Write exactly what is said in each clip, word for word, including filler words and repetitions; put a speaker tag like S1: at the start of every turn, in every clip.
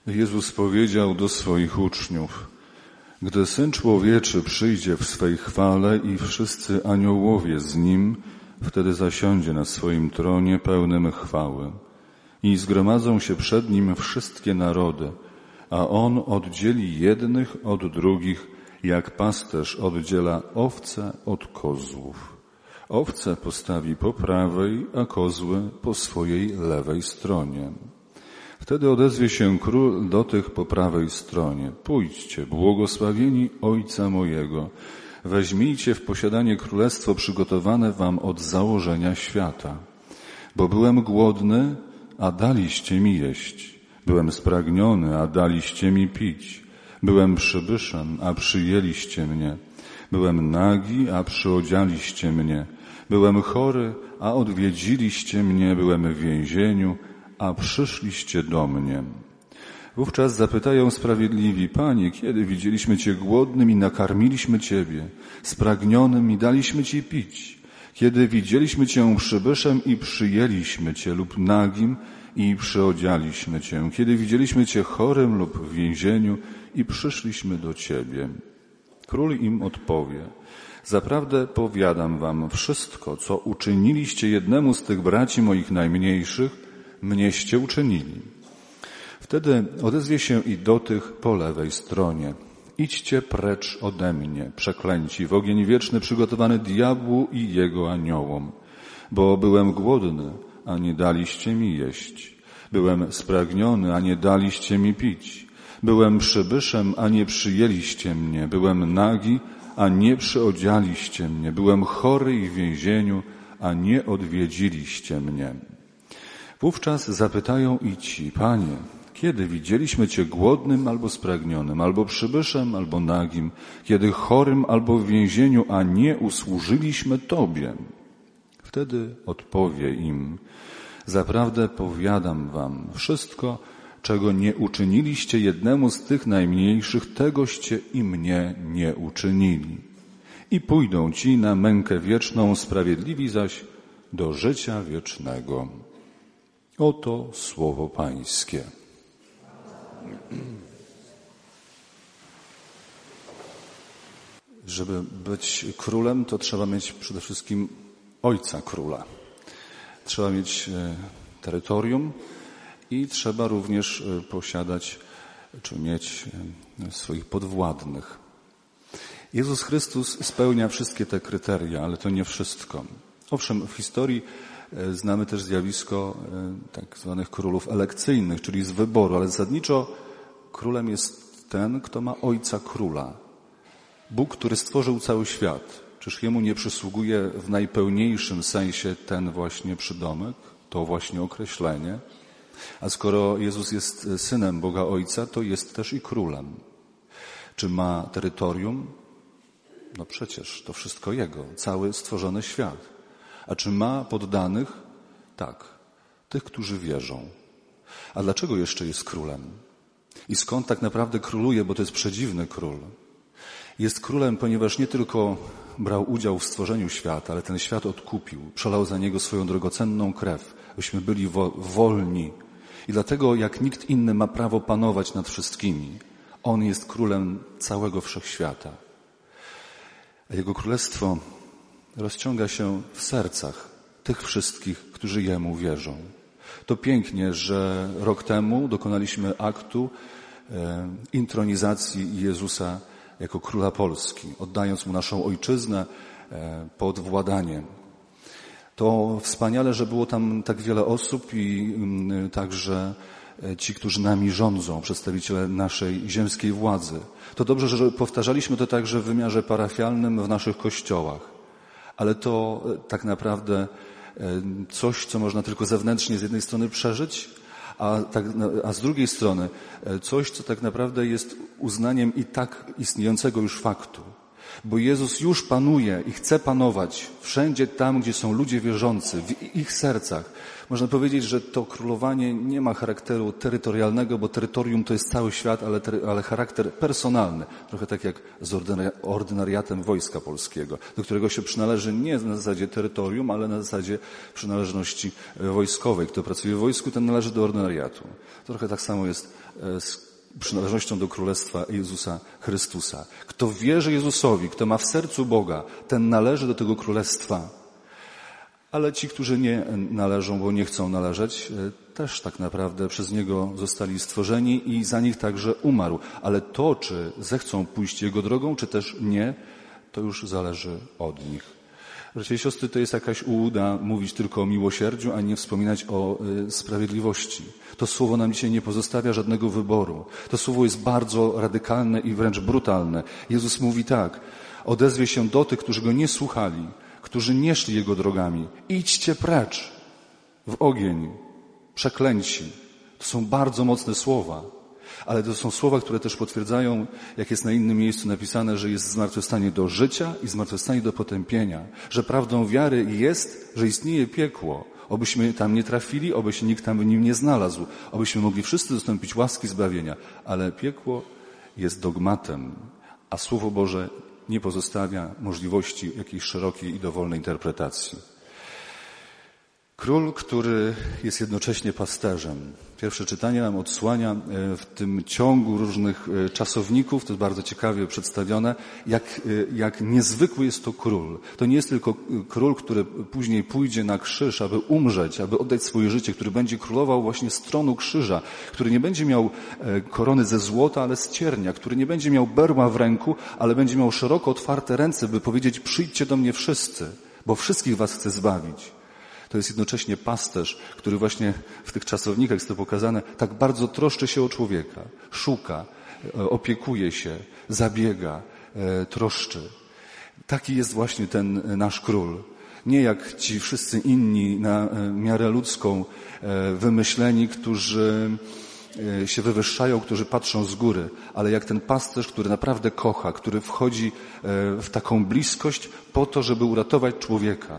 S1: Jezus powiedział do swoich uczniów: gdy Syn Człowieczy przyjdzie w swej chwale i wszyscy aniołowie z Nim, wtedy zasiądzie na swoim tronie pełnym chwały. I zgromadzą się przed Nim wszystkie narody, a On oddzieli jednych od drugich, jak pasterz oddziela owce od kozłów. Owce postawi po prawej, a kozły po swojej lewej stronie. Wtedy odezwie się król do tych po prawej stronie: pójdźcie, błogosławieni Ojca mojego, weźmijcie w posiadanie królestwo przygotowane wam od założenia świata. Bo byłem głodny, a daliście mi jeść. Byłem spragniony, a daliście mi pić. Byłem przybyszem, a przyjęliście mnie. Byłem nagi, a przyodzialiście mnie. Byłem chory, a odwiedziliście mnie. Byłem w więzieniu, a przyszliście do mnie. Wówczas zapytają sprawiedliwi: Panie, kiedy widzieliśmy Cię głodnym i nakarmiliśmy Ciebie, spragnionym i daliśmy Ci pić? Kiedy widzieliśmy Cię przybyszem i przyjęliśmy Cię, lub nagim i przyodzialiśmy Cię? Kiedy widzieliśmy Cię chorym lub w więzieniu i przyszliśmy do Ciebie? Król im odpowie: zaprawdę powiadam wam, wszystko, co uczyniliście jednemu z tych braci moich najmniejszych, mnieście uczynili. Wtedy odezwie się i do tych po lewej stronie: idźcie precz ode mnie, przeklęci, w ogień wieczny przygotowany diabłu i jego aniołom. Bo byłem głodny, a nie daliście mi jeść. Byłem spragniony, a nie daliście mi pić. Byłem przybyszem, a nie przyjęliście mnie. Byłem nagi, a nie przyodzialiście mnie. Byłem chory i w więzieniu, a nie odwiedziliście mnie. Wówczas zapytają i ci: Panie, kiedy widzieliśmy Cię głodnym albo spragnionym, albo przybyszem, albo nagim, kiedy chorym albo w więzieniu, a nie usłużyliśmy Tobie? Wtedy odpowie im: zaprawdę powiadam wam, wszystko, czego nie uczyniliście jednemu z tych najmniejszych, tegoście i mnie nie uczynili. I pójdą ci na mękę wieczną, sprawiedliwi zaś do życia wiecznego. Oto słowo Pańskie. Żeby być królem, to trzeba mieć przede wszystkim ojca króla. Trzeba mieć terytorium i trzeba również posiadać czy mieć swoich podwładnych. Jezus Chrystus spełnia wszystkie te kryteria, ale to nie wszystko. Owszem, w historii znamy też zjawisko tak zwanych królów elekcyjnych, czyli z wyboru, ale zasadniczo królem jest ten, kto ma ojca króla. Bóg, który stworzył cały świat. Czyż jemu nie przysługuje w najpełniejszym sensie ten właśnie przydomek, to właśnie określenie? A skoro Jezus jest synem Boga Ojca, to jest też i królem. Czy ma terytorium? No przecież to wszystko Jego, cały stworzony świat. A czy ma poddanych? Tak, tych, którzy wierzą. A dlaczego jeszcze jest królem? I skąd tak naprawdę króluje, bo to jest przedziwny król? Jest królem, ponieważ nie tylko brał udział w stworzeniu świata, ale ten świat odkupił, przelał za niego swoją drogocenną krew, byśmy byli wo- wolni. I dlatego, jak nikt inny ma prawo panować nad wszystkimi, On jest królem całego wszechświata. A Jego królestwo rozciąga się w sercach tych wszystkich, którzy Jemu wierzą. To pięknie, że rok temu dokonaliśmy aktu e, intronizacji Jezusa jako Króla Polski, oddając Mu naszą ojczyznę e, pod władanie. To wspaniale, że było tam tak wiele osób i m, także ci, którzy nami rządzą, przedstawiciele naszej ziemskiej władzy. To dobrze, że powtarzaliśmy to także w wymiarze parafialnym w naszych kościołach. Ale to tak naprawdę coś, co można tylko zewnętrznie z jednej strony przeżyć, a, tak, a z drugiej strony coś, co tak naprawdę jest uznaniem i tak istniejącego już faktu. Bo Jezus już panuje i chce panować wszędzie tam, gdzie są ludzie wierzący, w ich sercach. Można powiedzieć, że to królowanie nie ma charakteru terytorialnego, bo terytorium to jest cały świat, ale, ale charakter personalny. Trochę tak jak z ordynariatem Wojska Polskiego, do którego się przynależy nie na zasadzie terytorium, ale na zasadzie przynależności wojskowej. Kto pracuje w wojsku, ten należy do ordynariatu. Trochę tak samo jest z przynależnością do Królestwa Jezusa Chrystusa. Kto wierzy Jezusowi, kto ma w sercu Boga, ten należy do tego Królestwa. Ale ci, którzy nie należą, bo nie chcą należeć, też tak naprawdę przez Niego zostali stworzeni i za nich także umarł. Ale to, czy zechcą pójść Jego drogą, czy też nie, to już zależy od nich. Bracia i siostry, to jest jakaś ułuda mówić tylko o miłosierdziu, a nie wspominać o y, sprawiedliwości. To słowo nam dzisiaj nie pozostawia żadnego wyboru. To słowo jest bardzo radykalne i wręcz brutalne. Jezus mówi tak, odezwie się do tych, którzy Go nie słuchali, którzy nie szli Jego drogami. Idźcie precz w ogień, przeklęci. To są bardzo mocne słowa. Ale to są słowa, które też potwierdzają, jak jest na innym miejscu napisane, że jest zmartwychwstanie do życia i zmartwychwstanie do potępienia. Że prawdą wiary jest, że istnieje piekło. Obyśmy tam nie trafili, oby się nikt tam w nim nie znalazł. Obyśmy mogli wszyscy dostąpić łaski zbawienia. Ale piekło jest dogmatem, a Słowo Boże nie pozostawia możliwości jakiejś szerokiej i dowolnej interpretacji. Król, który jest jednocześnie pasterzem. Pierwsze czytanie nam odsłania w tym ciągu różnych czasowników, to jest bardzo ciekawie przedstawione, jak, jak niezwykły jest to król. To nie jest tylko król, który później pójdzie na krzyż, aby umrzeć, aby oddać swoje życie, który będzie królował właśnie z tronu krzyża, który nie będzie miał korony ze złota, ale z ciernia, który nie będzie miał berła w ręku, ale będzie miał szeroko otwarte ręce, by powiedzieć: przyjdźcie do mnie wszyscy, bo wszystkich was chcę zbawić. To jest jednocześnie pasterz, który właśnie w tych czasownikach jest to pokazane, tak bardzo troszczy się o człowieka, szuka, opiekuje się, zabiega, troszczy. Taki jest właśnie ten nasz król. Nie jak ci wszyscy inni na miarę ludzką wymyśleni, którzy się wywyższają, którzy patrzą z góry, ale jak ten pasterz, który naprawdę kocha, który wchodzi w taką bliskość po to, żeby uratować człowieka.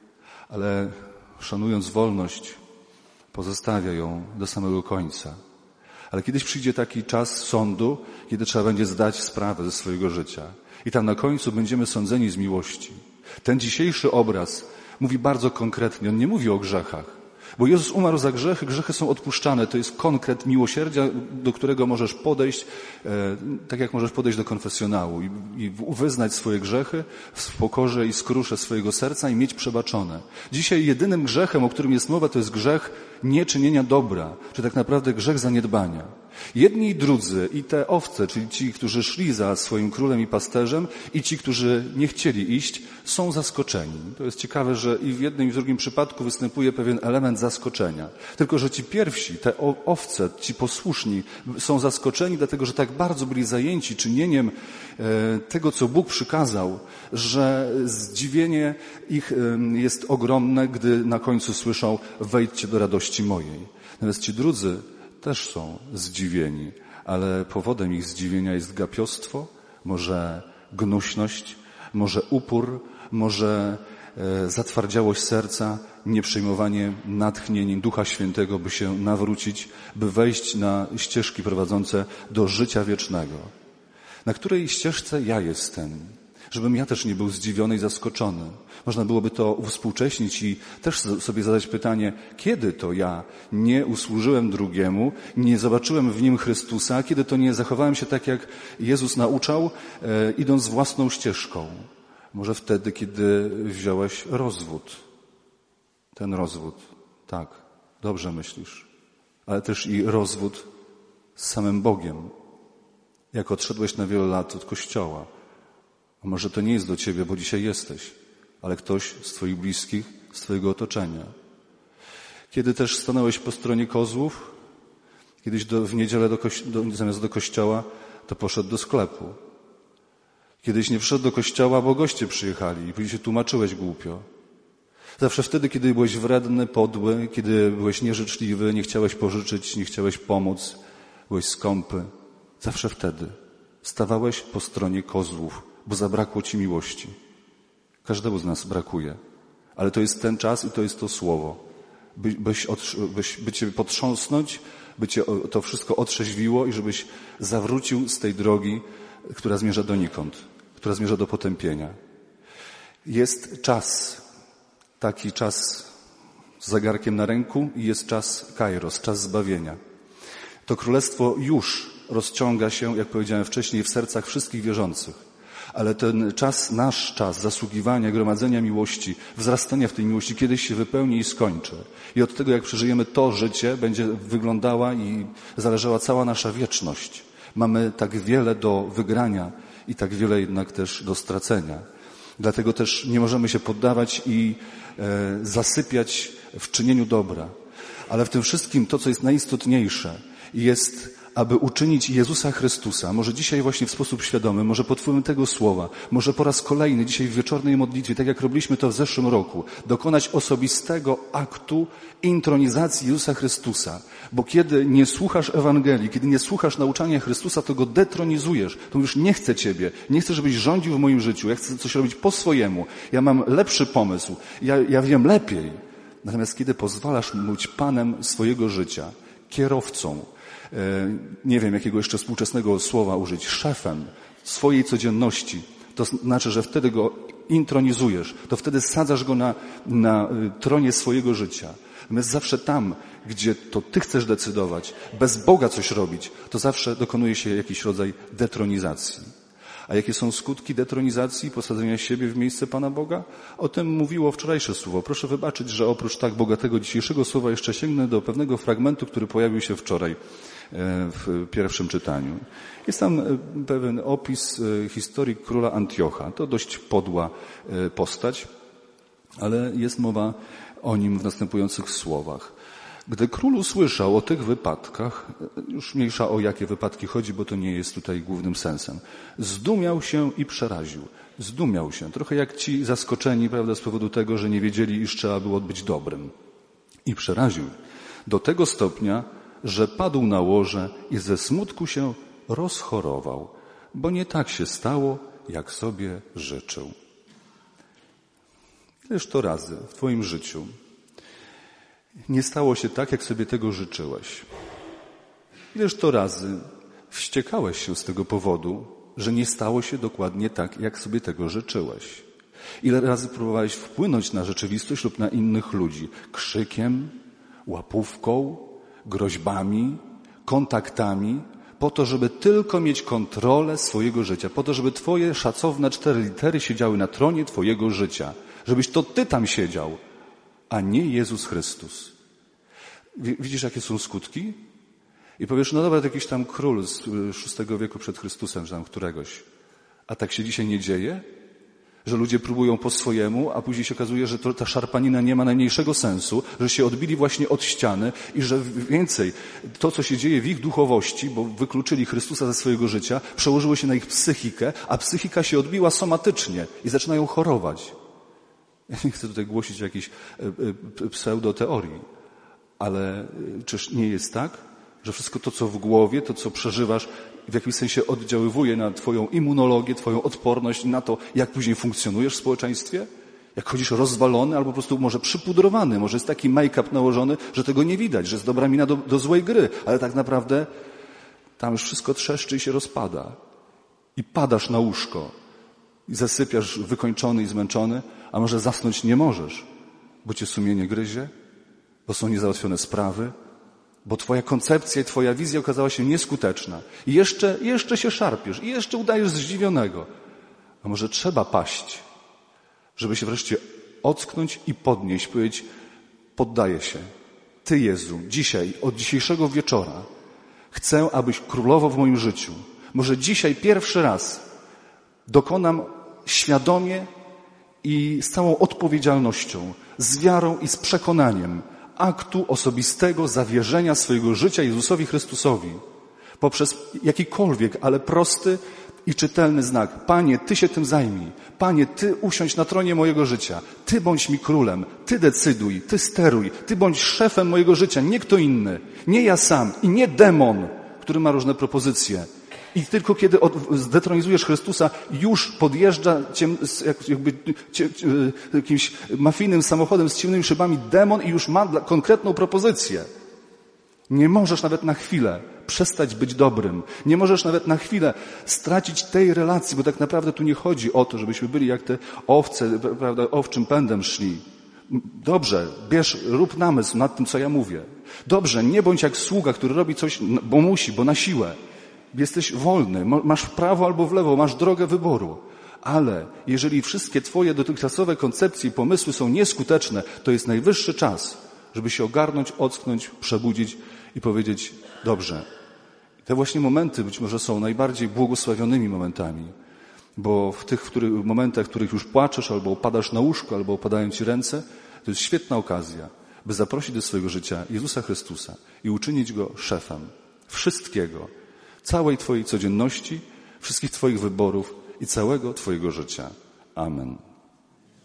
S1: Ale szanując wolność, pozostawia ją do samego końca. Ale kiedyś przyjdzie taki czas sądu, kiedy trzeba będzie zdać sprawę ze swojego życia. I tam na końcu będziemy sądzeni z miłości. Ten dzisiejszy obraz mówi bardzo konkretnie. On nie mówi o grzechach. Bo Jezus umarł za grzechy, grzechy są odpuszczane. To jest konkret miłosierdzia, do którego możesz podejść, e, tak jak możesz podejść do konfesjonału i, i wyznać swoje grzechy w pokorze i skrusze swojego serca i mieć przebaczone. Dzisiaj jedynym grzechem, o którym jest mowa, to jest grzech nieczynienia dobra, czy tak naprawdę grzech zaniedbania. Jedni i drudzy, i te owce, czyli ci, którzy szli za swoim królem i pasterzem, i ci, którzy nie chcieli iść, są zaskoczeni. To jest ciekawe, że i w jednym i w drugim przypadku występuje pewien element zaskoczenia. Tylko że ci pierwsi, te owce, ci posłuszni są zaskoczeni, dlatego że tak bardzo byli zajęci czynieniem tego, co Bóg przykazał, że zdziwienie ich jest ogromne, gdy na końcu słyszą: wejdźcie do radości mojej. Natomiast ci drudzy też są zdziwieni, ale powodem ich zdziwienia jest gapiostwo, może gnuśność, może upór, może e, zatwardziałość serca, nieprzejmowanie natchnień Ducha Świętego, by się nawrócić, by wejść na ścieżki prowadzące do życia wiecznego. Na której ścieżce ja jestem? Żebym ja też nie był zdziwiony i zaskoczony. Można byłoby to uwspółcześnić i też sobie zadać pytanie, kiedy to ja nie usłużyłem drugiemu, nie zobaczyłem w nim Chrystusa, kiedy to nie zachowałem się tak, jak Jezus nauczał, e, idąc własną ścieżką. Może wtedy, kiedy wziąłeś rozwód. Ten rozwód, tak, dobrze myślisz, ale też i rozwód z samym Bogiem. Jak odszedłeś na wiele lat od Kościoła. A może to nie jest do ciebie, bo dzisiaj jesteś, ale ktoś z twoich bliskich, z twojego otoczenia. Kiedy też stanąłeś po stronie kozłów, kiedyś do, w niedzielę do, do, zamiast do kościoła, to poszedł do sklepu. Kiedyś nie przyszedł do kościoła, bo goście przyjechali i później się tłumaczyłeś głupio. Zawsze wtedy, kiedy byłeś wredny, podły, kiedy byłeś nieżyczliwy, nie chciałeś pożyczyć, nie chciałeś pomóc, byłeś skąpy. Zawsze wtedy stawałeś po stronie kozłów, bo zabrakło ci miłości. Każdemu z nas brakuje. Ale to jest ten czas i to jest to słowo. By, byś, byś, by cię potrząsnąć, by cię to wszystko otrzeźwiło i żebyś zawrócił z tej drogi, która zmierza donikąd, która zmierza do potępienia. Jest czas, taki czas z zegarkiem na ręku i jest czas kairos, czas zbawienia. To królestwo już rozciąga się, jak powiedziałem wcześniej, w sercach wszystkich wierzących. Ale ten czas, nasz czas zasługiwania, gromadzenia miłości, wzrastania w tej miłości kiedyś się wypełni i skończy. I od tego, jak przeżyjemy to życie, będzie wyglądała i zależała cała nasza wieczność. Mamy tak wiele do wygrania i tak wiele jednak też do stracenia. Dlatego też nie możemy się poddawać i e, zasypiać w czynieniu dobra. Ale w tym wszystkim to, co jest najistotniejsze, jest, aby uczynić Jezusa Chrystusa, może dzisiaj właśnie w sposób świadomy, może pod wpływem tego słowa, może po raz kolejny dzisiaj w wieczornej modlitwie, tak jak robiliśmy to w zeszłym roku, dokonać osobistego aktu intronizacji Jezusa Chrystusa. Bo kiedy nie słuchasz Ewangelii, kiedy nie słuchasz nauczania Chrystusa, to Go detronizujesz. To już nie chcę Ciebie, nie chcę, żebyś rządził w moim życiu, ja chcę coś robić po swojemu, ja mam lepszy pomysł, ja, ja wiem lepiej. Natomiast kiedy pozwalasz mu być Panem swojego życia, kierowcą, nie wiem, jakiego jeszcze współczesnego słowa użyć, szefem swojej codzienności, to znaczy, że wtedy go intronizujesz, to wtedy sadzasz go na, na tronie swojego życia. Natomiast zawsze tam, gdzie to ty chcesz decydować, bez Boga coś robić, to zawsze dokonuje się jakiś rodzaj detronizacji. A jakie są skutki detronizacji, posadzenia siebie w miejsce Pana Boga? O tym mówiło wczorajsze słowo. Proszę wybaczyć, że oprócz tak bogatego dzisiejszego słowa jeszcze sięgnę do pewnego fragmentu, który pojawił się wczoraj w pierwszym czytaniu. Jest tam pewien opis historii króla Antiocha. To dość podła postać, ale jest mowa o nim w następujących słowach. Gdy król usłyszał o tych wypadkach, już mniejsza o jakie wypadki chodzi, bo to nie jest tutaj głównym sensem, zdumiał się i przeraził. Zdumiał się, trochę jak ci zaskoczeni, prawda, z powodu tego, że nie wiedzieli, iż trzeba było być dobrym. I przeraził do tego stopnia, że padł na łoże i ze smutku się rozchorował, bo nie tak się stało, jak sobie życzył. Ileż to razy w twoim życiu nie stało się tak, jak sobie tego życzyłeś? Ileż to razy wściekałeś się z tego powodu, że nie stało się dokładnie tak, jak sobie tego życzyłeś? Ile razy próbowałeś wpłynąć na rzeczywistość lub na innych ludzi? Krzykiem, łapówką, groźbami, kontaktami, po to, żeby tylko mieć kontrolę swojego życia, po to, żeby twoje szacowne cztery litery siedziały na tronie twojego życia, żebyś to ty tam siedział, a nie Jezus Chrystus. Widzisz, jakie są skutki? I powiesz, no dobra, to jakiś tam król z szóstego wieku przed Chrystusem, czy tam któregoś. A tak się dzisiaj nie dzieje? Że ludzie próbują po swojemu, a później się okazuje, że to, ta szarpanina nie ma najmniejszego sensu, że się odbili właśnie od ściany i że więcej, to co się dzieje w ich duchowości, bo wykluczyli Chrystusa ze swojego życia, przełożyło się na ich psychikę, a psychika się odbiła somatycznie i zaczynają chorować. Ja nie chcę tutaj głosić jakiejś pseudoteorii, ale czyż nie jest tak, że wszystko to, co w głowie, to, co przeżywasz, w jakimś sensie oddziaływuje na twoją immunologię, twoją odporność, na to, jak później funkcjonujesz w społeczeństwie? Jak chodzisz rozwalony albo po prostu może przypudrowany, może jest taki make-up nałożony, że tego nie widać, że jest dobra mina do, do złej gry, ale tak naprawdę tam już wszystko trzeszczy i się rozpada. I padasz na łóżko i zasypiasz wykończony i zmęczony, a może zasnąć nie możesz, bo cię sumienie gryzie, bo są niezałatwione sprawy, bo twoja koncepcja i twoja wizja okazała się nieskuteczna. I jeszcze, jeszcze się szarpiesz i jeszcze udajesz zdziwionego. A może trzeba paść, żeby się wreszcie ocknąć i podnieść, powiedzieć, poddaję się. Ty, Jezu, dzisiaj, od dzisiejszego wieczora chcę, abyś królował w moim życiu. Może dzisiaj pierwszy raz dokonam świadomie i z całą odpowiedzialnością, z wiarą i z przekonaniem aktu osobistego zawierzenia swojego życia Jezusowi Chrystusowi. Poprzez jakikolwiek, ale prosty i czytelny znak. Panie, Ty się tym zajmij. Panie, Ty usiądź na tronie mojego życia. Ty bądź mi królem. Ty decyduj. Ty steruj. Ty bądź szefem mojego życia. Nie kto inny. Nie ja sam i nie demon, który ma różne propozycje I tylko kiedy od, zdetronizujesz Chrystusa, już podjeżdża ciem, jakby cie, jakimś mafijnym samochodem z ciemnymi szybami demon i już ma dla, konkretną propozycję. Nie możesz nawet na chwilę przestać być dobrym. Nie możesz nawet na chwilę stracić tej relacji, bo tak naprawdę tu nie chodzi o to, żebyśmy byli jak te owce, prawda, owczym pędem szli. Dobrze, bierz, rób namysł nad tym, co ja mówię. Dobrze, nie bądź jak sługa, który robi coś, bo musi, bo na siłę. Jesteś wolny, masz w prawo albo w lewo, masz drogę wyboru. Ale jeżeli wszystkie twoje dotychczasowe koncepcje i pomysły są nieskuteczne, to jest najwyższy czas, żeby się ogarnąć, ocknąć, przebudzić i powiedzieć, dobrze. Te właśnie momenty być może są najbardziej błogosławionymi momentami, bo w tych w których, momentach, w których już płaczesz, albo opadasz na łóżko, albo opadają ci ręce, to jest świetna okazja, by zaprosić do swojego życia Jezusa Chrystusa i uczynić Go szefem wszystkiego, całej twojej codzienności, wszystkich twoich wyborów i całego twojego życia. Amen.